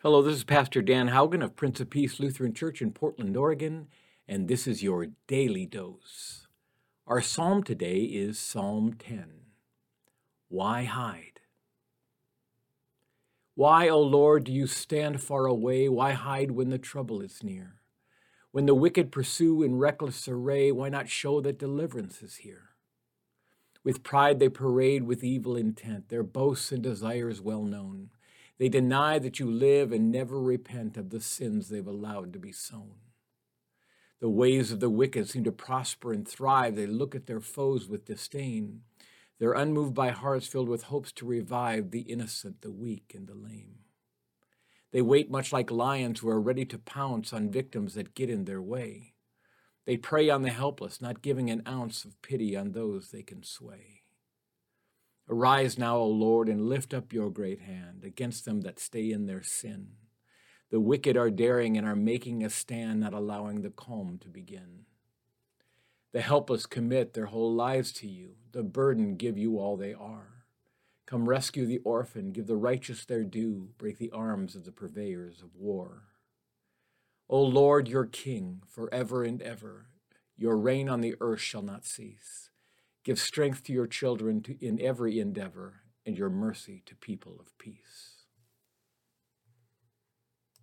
Hello, this is Pastor Dan Haugen of Prince of Peace Lutheran Church in Portland, Oregon, and this is your Daily Dose. Our psalm today is Psalm 10. Why hide? Why, O Lord, do you stand far away? Why hide when the trouble is near? When the wicked pursue in reckless array, why not show that deliverance is here? With pride they parade with evil intent, their boasts and desires well known. They deny that you live and never repent of the sins they've allowed to be sown. The ways of the wicked seem to prosper and thrive. They look at their foes with disdain. They're unmoved by hearts filled with hopes to revive the innocent, the weak, and the lame. They wait much like lions who are ready to pounce on victims that get in their way. They prey on the helpless, not giving an ounce of pity on those they can sway. Arise now, O Lord, and lift up your great hand against them that stay in their sin. The wicked are daring and are making a stand, not allowing the calm to begin. The helpless commit their whole lives to you. The burdened give you all they are. Come rescue the orphan, give the righteous their due, break the arms of the purveyors of war. O Lord, your King, forever and ever, your reign on the earth shall not cease. Give strength to your children in every endeavor, and your mercy to people of peace.